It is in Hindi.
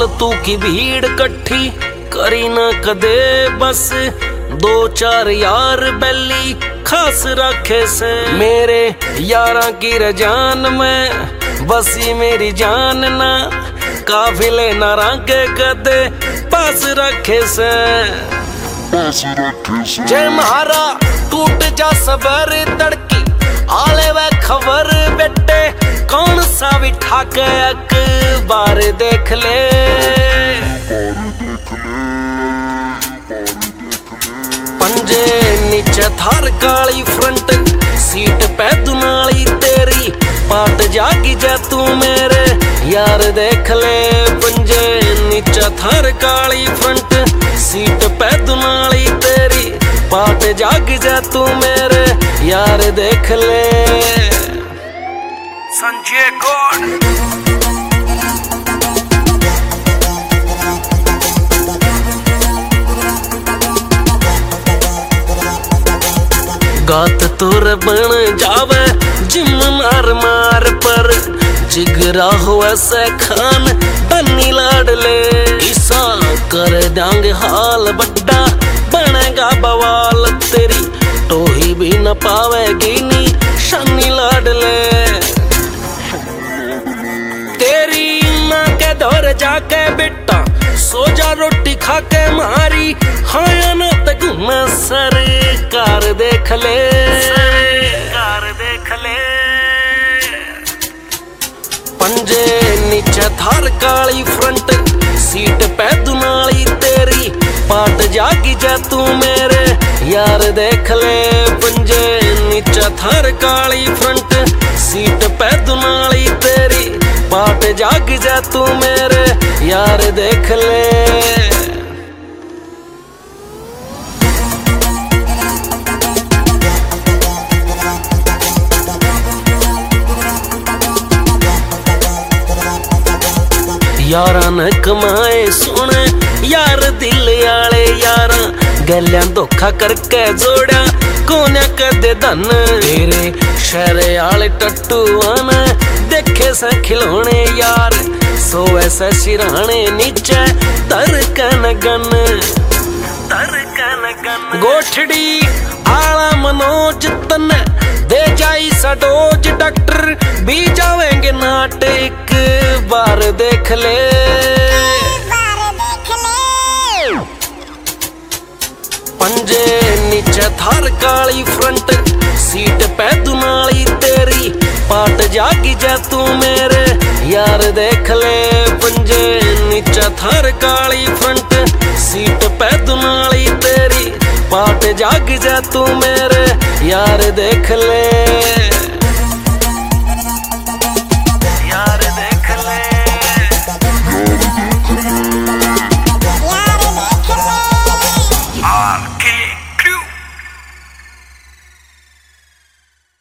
फालतू की भीड़ कट्ठी करी ना कदे, बस दो चार यार बैली खास रखे से। मेरे यारा की रजान में बसी मेरी जान ना, काफिले ना रंगे कदे पास रखे से। जय महारा टूट जा सबर तड़की आले वे खबर बेटे, कौन सा बिठा के अखबार देख ले। पंजे नीचे थार काली फ्रंट सीट पे दुनाली तेरी, पाट जागी जा तू मेरे यार देख ले। पंजे नीचे थार काली फ्रंट सीट पे दुनाली तेरी, पाट जाग जा तू मेरे यार देख ले। संजय गौड़ गात तुर बन जावे जिम मार मार पर, जिगरा हो ऐसे खान बन्नी लाडले। ईसा कर देंगे हाल बड्डा बनेगा बवाल, तेरी टोही भी न पावेगी नी शानी लाडले। तेरी माँ के दौर जाके बेटा सो जा रोटी खा के मारी, हाँ न तक मैं सरकार देख ले, सरकार देख ले। पंजे नीचे थार काली फ्रंट सीट पे दुनाली तेरी, पाट जागी जा तू मेरे यार देख ले। पंजे नीचे थार काली फ्रंट सीट पे दुनाली तेरी, पाट जाग जा तू मेरे यार देख ले। यारा न कमाए सोने यार दिल आले यारा, गलियां धोखा करके जोड़ा कोन्या कदे धन। तेरे शहरे आले टट्टू आना देखे से खिलौने यार, सो ऐसे सिराने नीचे तरकन गन, तरकन गन। गोठड़ी आला मनोज तन दे जाई सा डोज, डॉक्टर भी जावेंगे नाट एक बार देख ले। पंजे नीचे थार काली फ्रंट सीट पे दुनाली तेरी, पाट जागी जा तू मेरे यार देख ले। पंजे नीचे थार काली फ्रंट सीट पे दुनाली तेरी, पाट जागी जा तू मेरे यार देख ले।